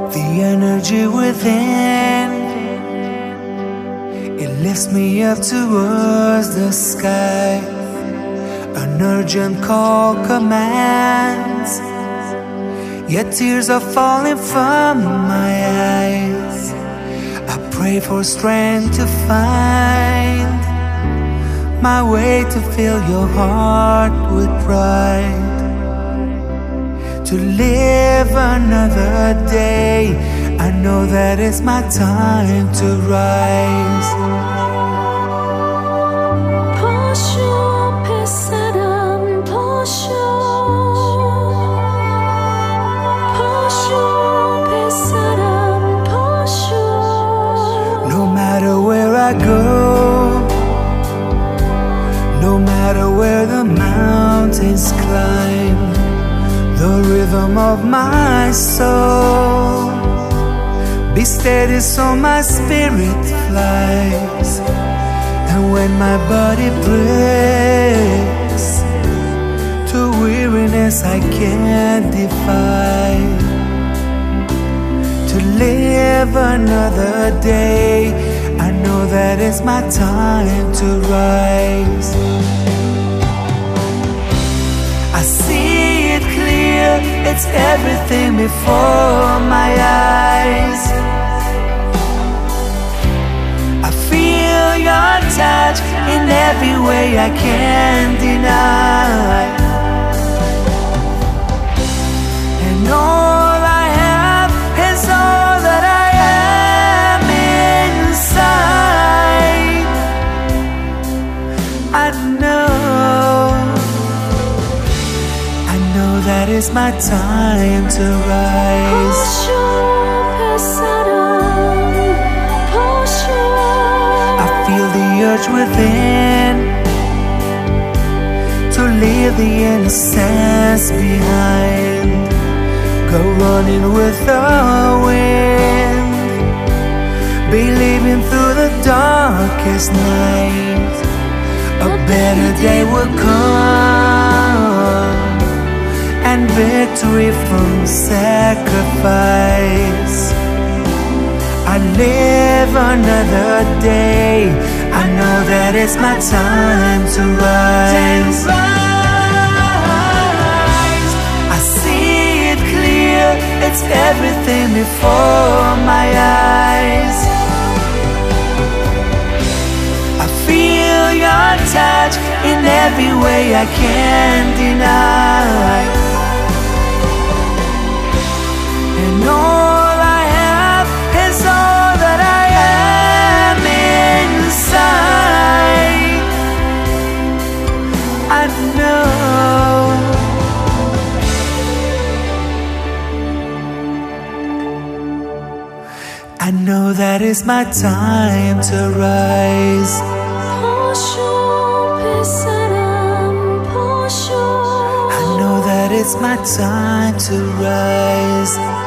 The energy within, it lifts me up towards the sky. An urgent call commands, yet tears are falling from my eyes. I pray for strength to find my way to fill your heart with pride, to live another day. I know that it's my time to rise. No matter where I go, no matter where the mountains climb, the rhythm of my soul, be steady so my spirit flies. And when my body breaks to weariness I can't defy, to live another day, I know that it's my time to rise. I see it clear, it's everything before my eyes. I feel your touch in every way I can't deny, and all I have is all that I am inside. I know that it's my time to rise. I feel the urge within to leave the innocence behind, go running with the wind, believing through the darkest night a better day will come, and victory from sacrifice. I live another day, I know that it's my time to rise. I see it clear, it's everything before my eyes. I feel your touch in every way I can't deny, and all I have is all that I am inside. I know that it's my time to rise. I know that it's my time to rise.